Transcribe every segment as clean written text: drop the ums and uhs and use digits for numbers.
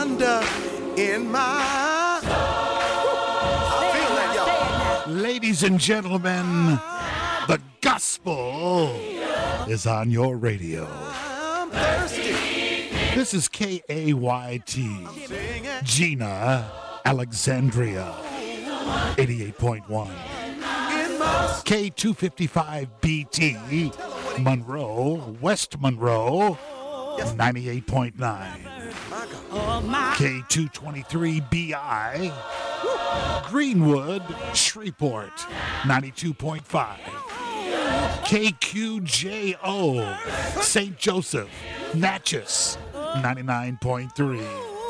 wonder in my soul. I feel that, y'all. Ladies and gentlemen, the gospel is on your radio. I'm thirsty. This is KAYT, Gina, Alexandria, 88.1. K255BT, Monroe, West Monroe, 98.9. K223BI, Greenwood, Shreveport, 92.5. KQJO, St. Joseph, Natchez, 99.3.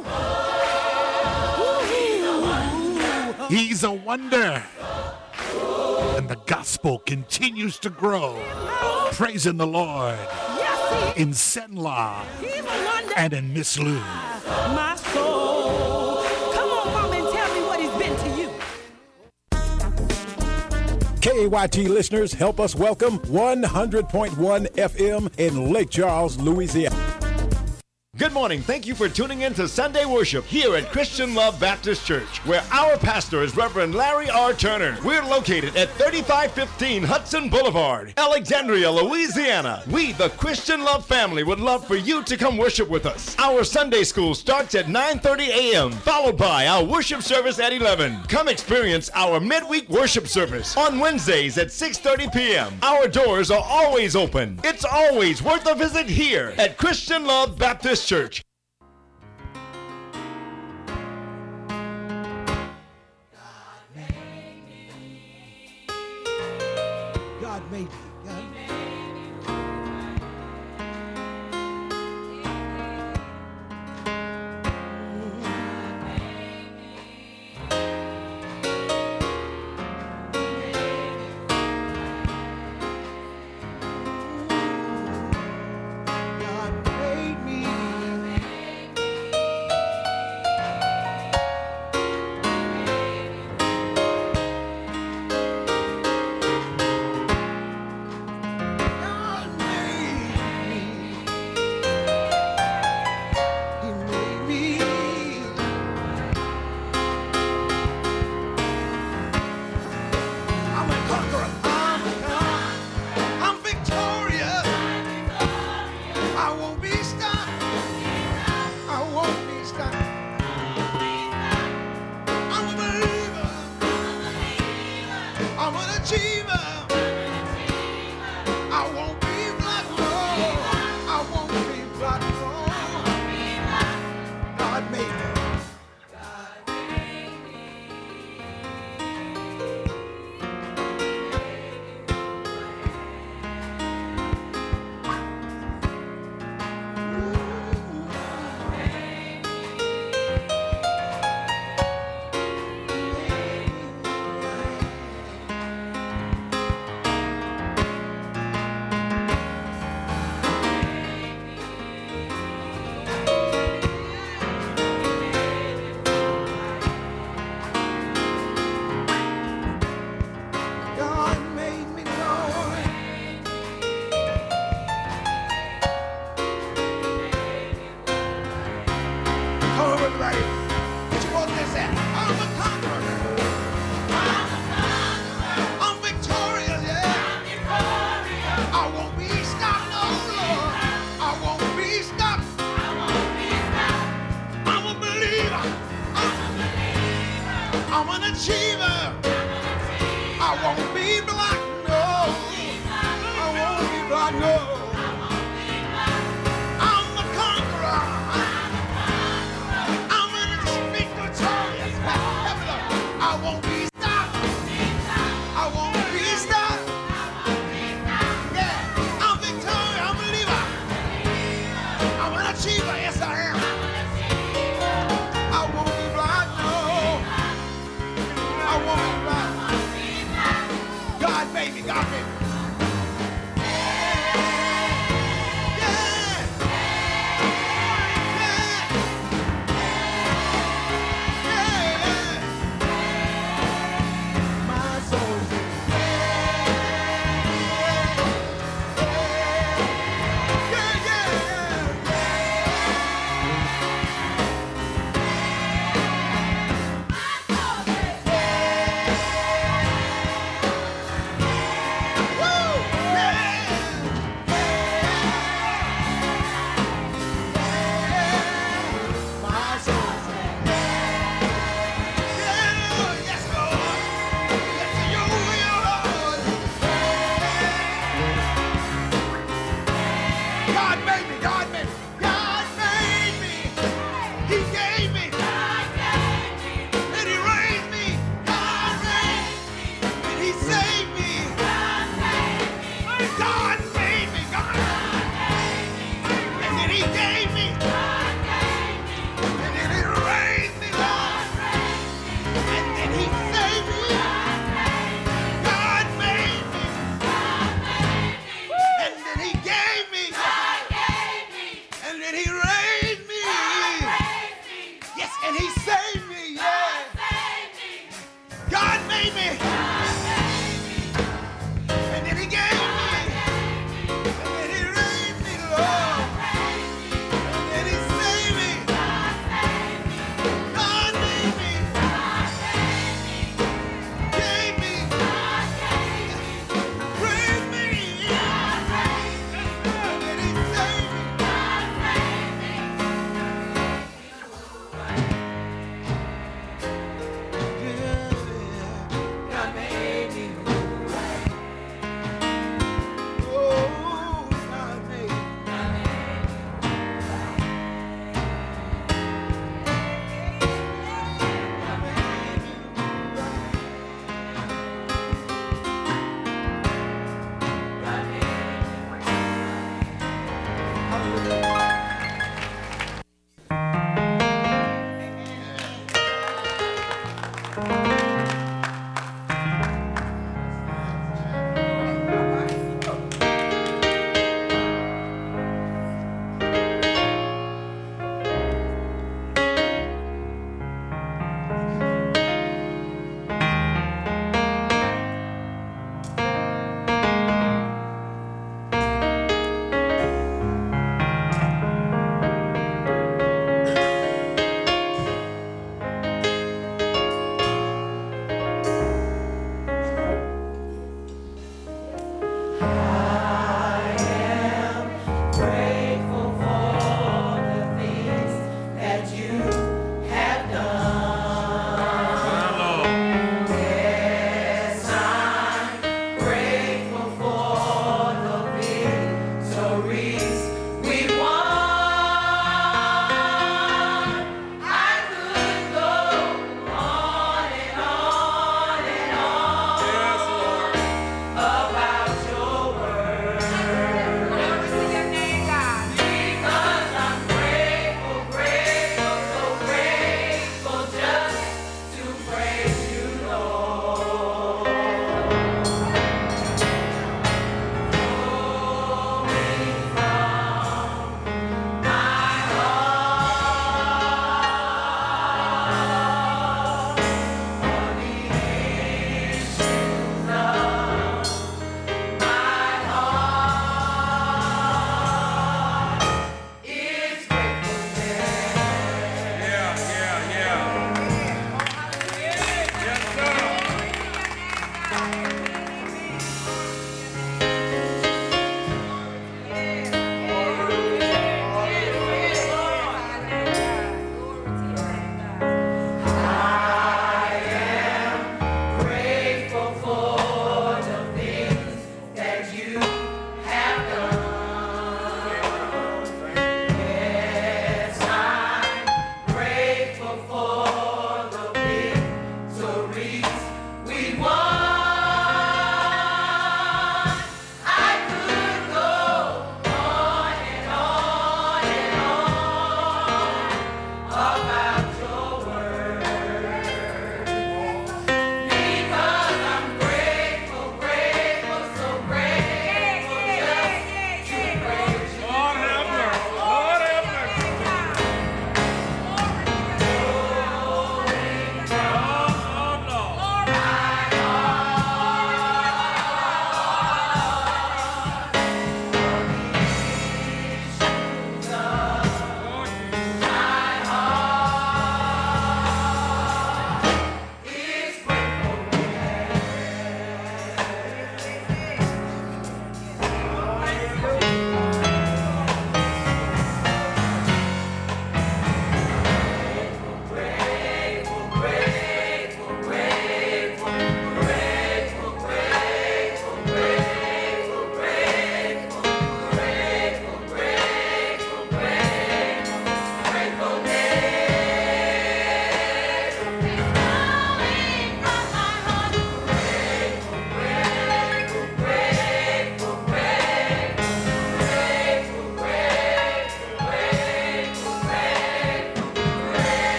He's a wonder. And the gospel continues to grow. Praising the Lord in Senla and in Miss Lou. My soul. Come on, mama, and tell me what he's been to you. KAYT listeners, help us welcome 100.1 FM in Lake Charles, Louisiana. Good morning. Thank you for tuning in to Sunday worship here at Christian Love Baptist Church, where our pastor is Reverend Larry R. Turner. We're located at 3515 Hudson Boulevard, Alexandria, Louisiana. We, the Christian Love family, would love for you to come worship with us. Our Sunday school starts at 9:30 a.m., followed by our worship service at 11. Come experience our midweek worship service on Wednesdays at 6:30 p.m. Our doors are always open. It's always worth a visit here at Christian Love Baptist Church. God made me.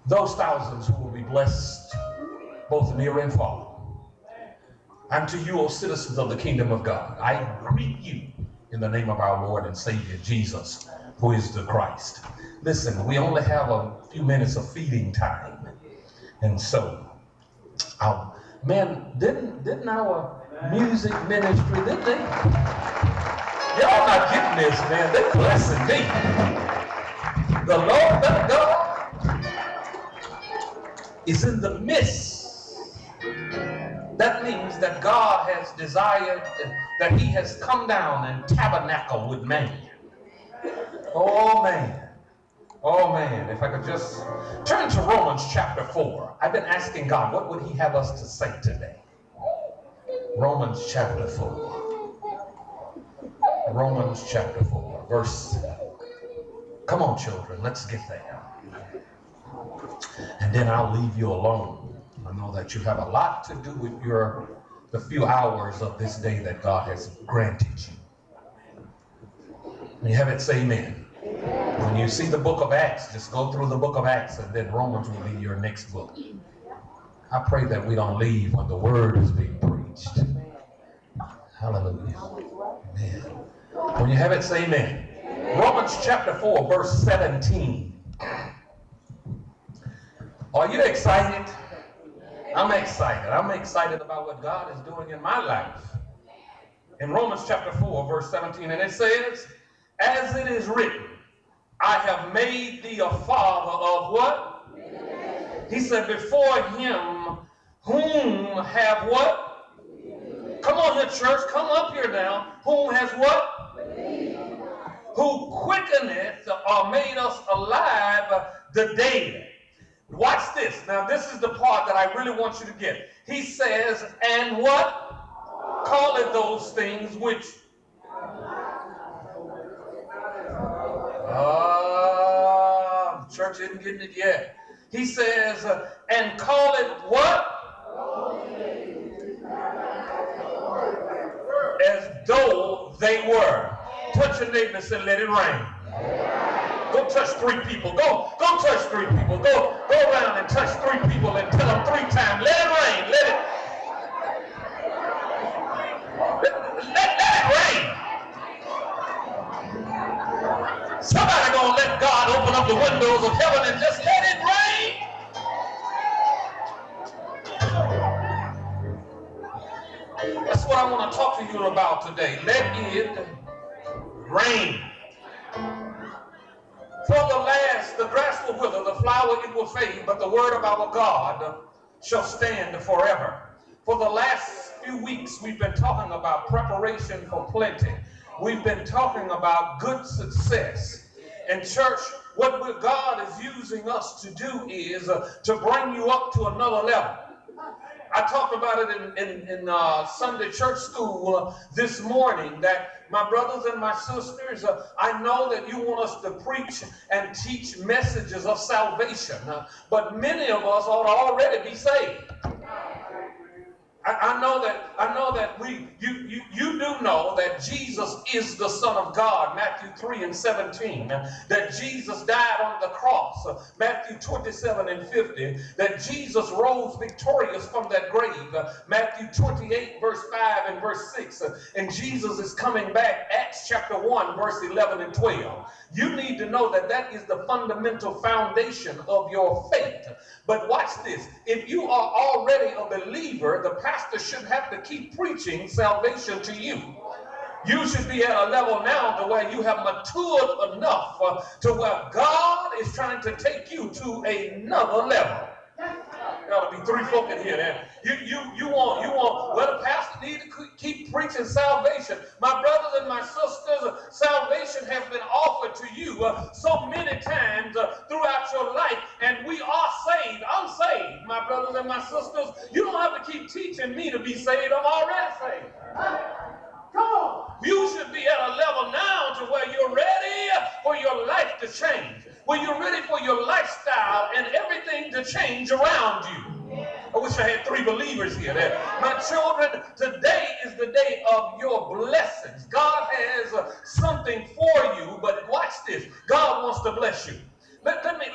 those thousands who will be blessed both near and far. And to you, O citizens of the kingdom of God, I greet you in the name of our Lord and Savior, Jesus, who is the Christ. Listen, we only have a few minutes of feeding time. And so, man, didn't our music ministry, didn't they? Y'all not getting this, man. They're blessing me. The Lord thy God is in the midst. That means that God has desired, that he has come down and tabernacled with man. Oh man. Oh man, if I could just turn to Romans chapter 4. I've been asking God, what would he have us to say today? Romans chapter 4. Romans chapter 4, verse. Come on, children, let's get there. And then I'll leave you alone. I know that you have a lot to do with the few hours of this day that God has granted you. When you have it, say amen. When you see the book of Acts, just go through the book of Acts, and then Romans will be your next book. I pray that we don't leave when the word is being preached. Hallelujah. Amen. When you have it, say amen. Romans chapter 4, verse 17. Are you excited? I'm excited. I'm excited about what God is doing in my life. In Romans chapter 4, verse 17, and it says, as it is written, I have made thee a father of what? He said, before him, whom have what? Come on here, church. Come up here now. Whom has what? Who quickeneth or made us alive the dead. Watch this. Now, this is the part that I really want you to get. He says, and what? Call it those things which. The church isn't getting it yet. He says, and call it what? As though they were. Touch your neighbor and say, let it rain. Go touch 3 people. Go touch 3 people. Go around and touch 3 people and tell them 3 times, let it rain. Let it rain. Somebody gonna let God open up the windows of heaven and just let it rain. That's what I want to talk to you about today. Let it rain. For the grass will wither, the flower it will fade, but the word of our God shall stand forever. For the last few weeks, we've been talking about preparation for plenty. We've been talking about good success. And church, what God is using us to do is to bring you up to another level. I talked about it in Sunday church school this morning, that my brothers and my sisters, I know that you want us to preach and teach messages of salvation, but many of us ought to already be saved. I know that you do know that Jesus is the Son of God, Matthew 3:17, that Jesus died on the cross, Matthew 27:50, that Jesus rose victorious from that grave, Matthew 28 verse 5 and verse 6, and Jesus is coming back, Acts chapter 1 verse 11 and 12. You need to know that that is the fundamental foundation of your faith. But watch this. If you are already a believer, the pastor shouldn't have to keep preaching salvation to you. You should be at a level now to where you have matured enough to where God is trying to take you to another level. There ought to be 3 folk in here. Then you want well, the pastor need to keep preaching salvation. My brothers and my sisters, salvation has been offered to you so many times throughout your life, and we are saved. I'm saved, my brothers and my sisters. You don't have to keep teaching me to be saved. I'm already saved. Come on. You should be at a level now to where you're ready for your life to change, where you're ready for your lifestyle and everything to change around you. I wish I had 3 believers here. My children, today is the day of your blessings. God has something for you, but watch this. God wants to bless you. Let me get down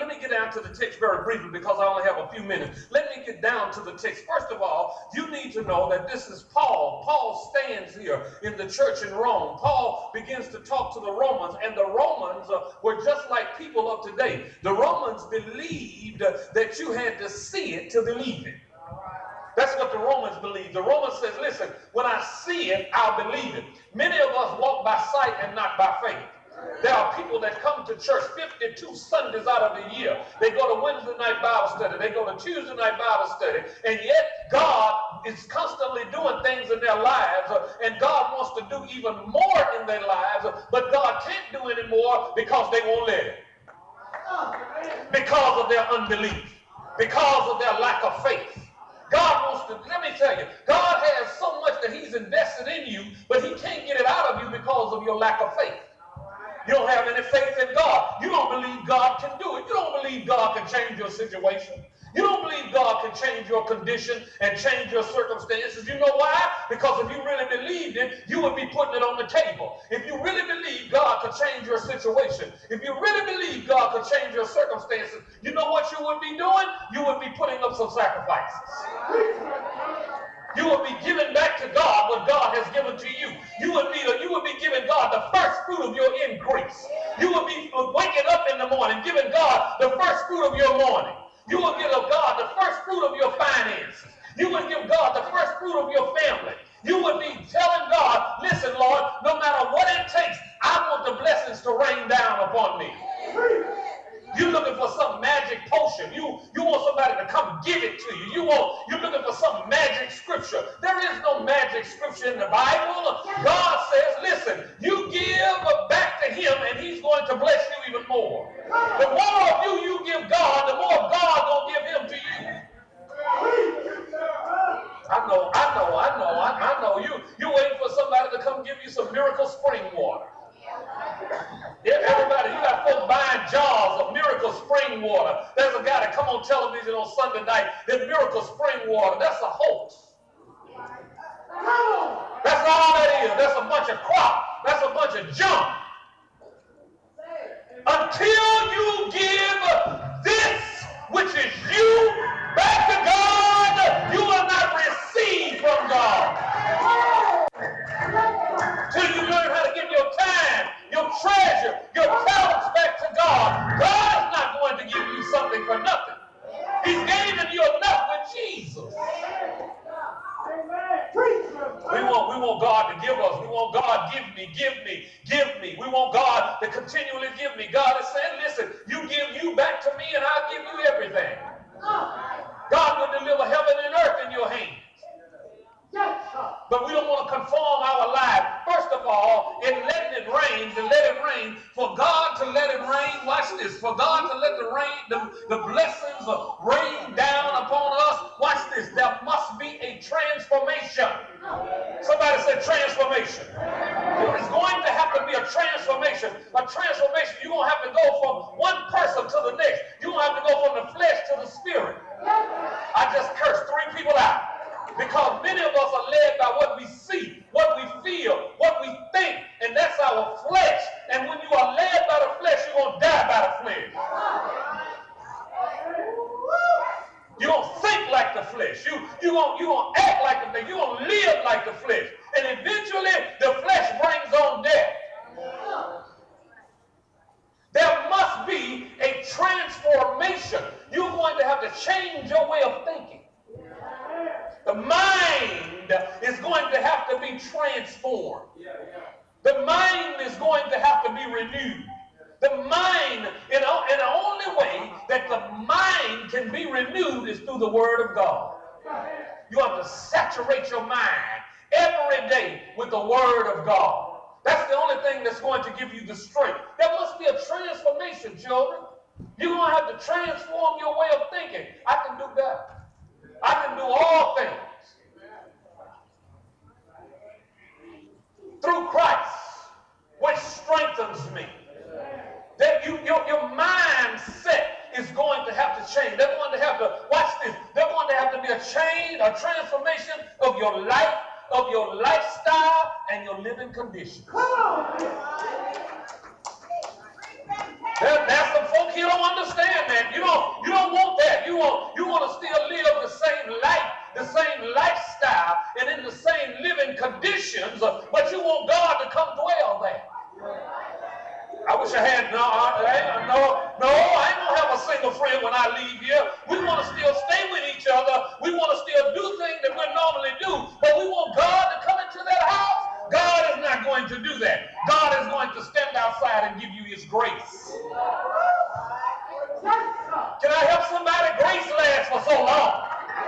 down to the text very briefly because I only have a few minutes. Let me get down to the text. First of all, you need to know that this is Paul. Paul stands here in the church in Rome. Paul begins to talk to the Romans, and the Romans were just like people of today. The Romans believed that you had to see it to believe it. That's what the Romans believe. The Romans says, listen, when I see it, I'll believe it. Many of us walk by sight and not by faith. There are people that come to church 52 Sundays out of the year. They go to Wednesday night Bible study. They go to Tuesday night Bible study. And yet God is constantly doing things in their lives. And God wants to do even more in their lives. But God can't do any more because they won't let it. Because of their unbelief. Because of their lack of faith. God wants to, let me tell you, God has so much that he's invested in you, but he can't get it out of you because of your lack of faith. You don't have any faith in God. You don't believe God can do it. You don't believe God can change your situation. You don't believe God can change your condition and change your circumstances. You know why? Because if you really believed it, you would be putting it on the table. If you really believe God could change your situation, if you really believe God could change your circumstances, you know what you would be doing? You would be putting up some sacrifices. You would be giving back to God what God has given to you. You would be giving God the first fruit of your increase. You would be waking up in the morning, giving God the first fruit of your morning. You would give God the first fruit of your finances. You would give God the first fruit of your family. You would be telling God, listen, Lord, no matter what it takes, I want the blessings to rain down upon me. You're looking for some magic potion. You want somebody to come give it to you. You're looking for some magic scripture. There is no magic scripture in the Bible. God says, listen, you give back to him and he's going to bless you even more. The more of you give God, the more God will give him to you. I know. You're waiting for somebody to come give you some miracle spring water. Everybody, you got folks buying jars of miracle spring water. There's a guy that come on television on Sunday night, that miracle spring water, that's a hoax. That's all that is. That's a bunch of crop. That's a bunch of junk. Until you give this, which is you, back to God, you will not receive from God. Till you learn how to give your time, your treasure, your talents back to God, God is not going to give you something for nothing. He's giving you enough with Jesus. We want God to give us. We want God, give me. We want God to continually give me. God is saying, listen, you give you back to me and I'll give you everything. God will deliver heaven and earth in your hands. But we don't want to conform our life, first of all, in letting it rain, to let it rain, for God to let it rain, watch this, for God to let the blessings rain down upon us, watch this, there must be a transformation. Somebody said transformation. There is going to have to be a transformation. A transformation, you're going to have to go from one person to the next. You're going to have to go from the flesh to the spirit. I just cursed 3 people out. Because many of us are led by what we see, what we feel, what we think, and that's our flesh. And when you are led by the flesh, you're going to die by the flesh. You're going to think like the flesh. You're going to act like the flesh. You're going to live like the flesh. And eventually, the flesh brings on death. There must be a transformation. You're going to have to change your way of thinking. The mind is going to have to be transformed. The mind is going to have to be renewed. The mind, and the only way that the mind can be renewed is through the Word of God. You have to saturate your mind every day with the Word of God. That's the only thing that's going to give you the strength. There must be a transformation, children. You're going to have to transform your way of thinking. I can do that. I can do all things through Christ, which strengthens me. That your mindset is going to have to change. They're going to have to, watch this, they're going to have to be a change, a transformation of your life, of your lifestyle, and your living conditions. There's some folk here don't understand that. friend when I leave here. We want to still stay with each other. We want to still do things that we normally do. But we want God to come into that house. God is not going to do that. God is going to stand outside and give you his grace. Can I help somebody? Grace lasts for so long.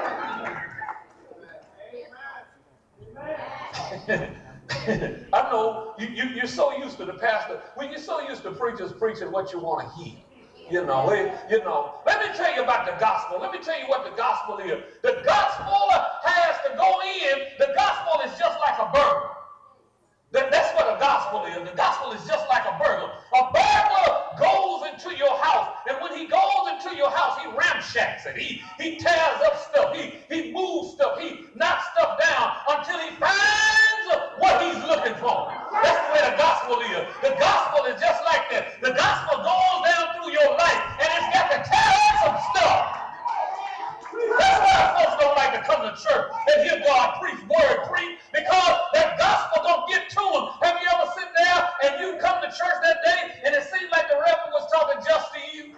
I know you're so used to the pastor. When you're so used to preachers preaching what you want to hear. Let me tell you about the gospel. Let me tell you what the gospel is. The gospel has to go in. The gospel is just like a burger. That's what a gospel is. The gospel is just like a burglar. A burglar goes into your house, and when he goes into your house, he ramshacks it. He tears up stuff. He moves stuff. He knocks stuff down until he finds what he's looking for. That's the way the gospel is. The gospel is just like that. The gospel goes down through your life, and it's got to tear up some stuff. That's why folks don't like to come to church and hear God preach, word preach, because that gospel don't get to them. Have you ever sit there and you come to church that day and it seemed like the reverend was talking just to you?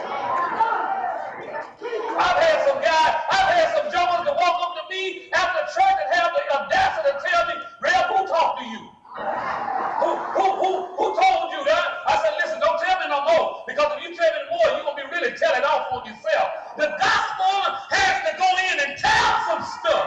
I've had some jokers that walk up to me after church and have the audacity to tell me, Rev, who talked to you? Who told you that? I said, listen, don't tell me no more, because if you tell me more, you're going to be really telling off on yourself. The gospel has to go in and tell some stuff.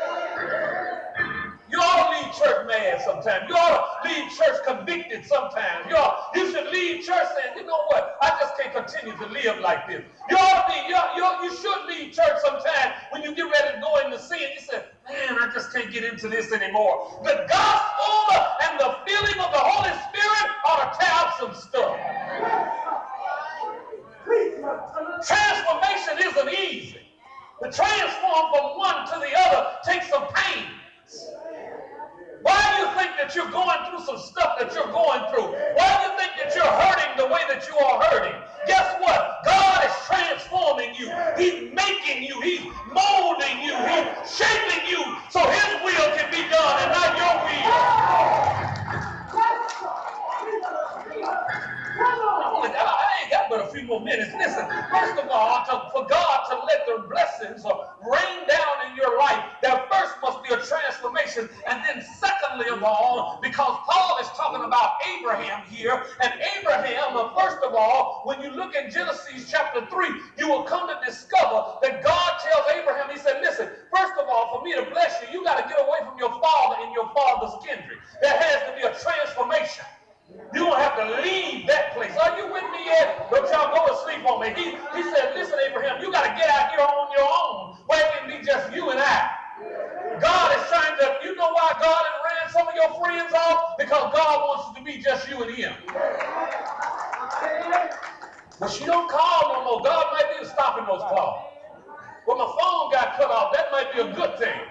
You ought to leave church mad sometimes. You ought to leave church convicted sometimes. You should leave church saying, you know what? I just can't continue to live like this. You should leave church sometimes when you get ready to go into sin. You say, man, I just can't get into this anymore. The gospel and the filling of the Holy Spirit ought to tear out some stuff. Transformation isn't easy. To transform from one to the other takes some pain. Why do you think that you're going through some stuff that you're going through? Why do you think that you're hurting the way that you are hurting? Guess what? God is transforming you. He's making you. He's molding you. He's shaping you so his will can be done and not your will. I ain't got but a few more minutes. Listen, first of all, for God to let the blessings rain down in your life, there first must be a transformation. And then secondly of all, because Paul is talking about Abraham here, and Abraham, first of all, when you look in Genesis chapter 3, you will come to discover that God tells Abraham, he said, listen, first of all, for me to bless you, you got to get away from your father and your father's kindred. There has to be a transformation. You're going to have to leave that place. Are you with me yet? Don't y'all go to sleep on me. He said, listen, Abraham, you got to get out here on your own where it can be just you and I. God is trying to, you know why God has ran some of your friends off? Because God wants it to be just you and him. But she don't call no more. God might be stopping those calls. Well, my phone got cut off. That might be a good thing.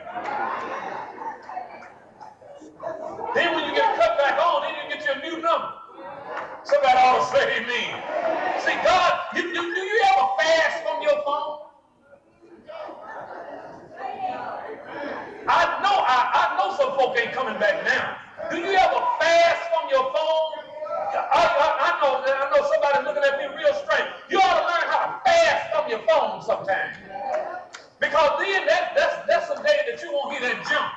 Then when you get cut back on, then you get your new number. Somebody ought to say amen. See, God, do you ever fast from your phone? I know some folk ain't coming back now. Do you ever fast from your phone? I know somebody looking at me real strange. You ought to learn how to fast from your phone sometime. Because then that's a day that you won't hear that jump.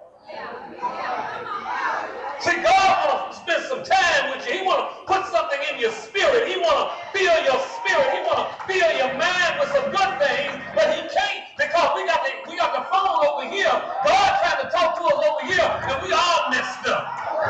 See, God wants to spend some time with you. He wants to put something in your spirit. He wants to fill your spirit. He wants to fill your mind with some good things, but he can't because we got the phone over here. God trying to talk to us over here, and we all messed up.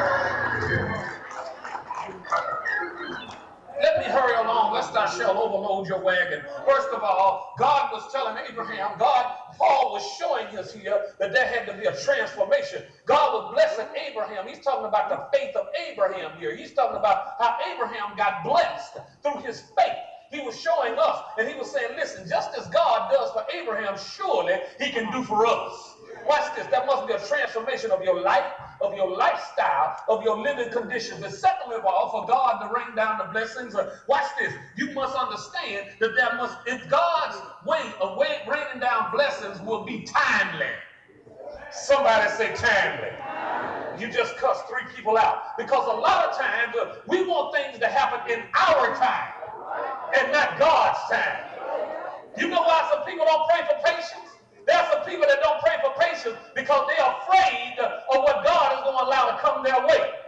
Let me hurry along, lest I shall overload your wagon. First of all, God was telling Abraham, Paul was showing us here that there had to be a transformation. God was blessing Abraham. He's talking about the faith of Abraham here. He's talking about how Abraham got blessed through his faith. He was showing us, and he was saying, listen, just as God does for Abraham, surely he can do for us. Watch this. That must be a transformation of your life, of your lifestyle, of your living conditions. And secondly of all, for God to rain down the blessings, watch this. You must understand that if God's way of raining down blessings will be timely. Somebody say timely. You just cussed 3 people out. Because a lot of times we want things to happen in our time and not God's time. You know why some people don't pray for patience? There are some people that don't pray for patience because they're afraid of what God is going to allow to come their way.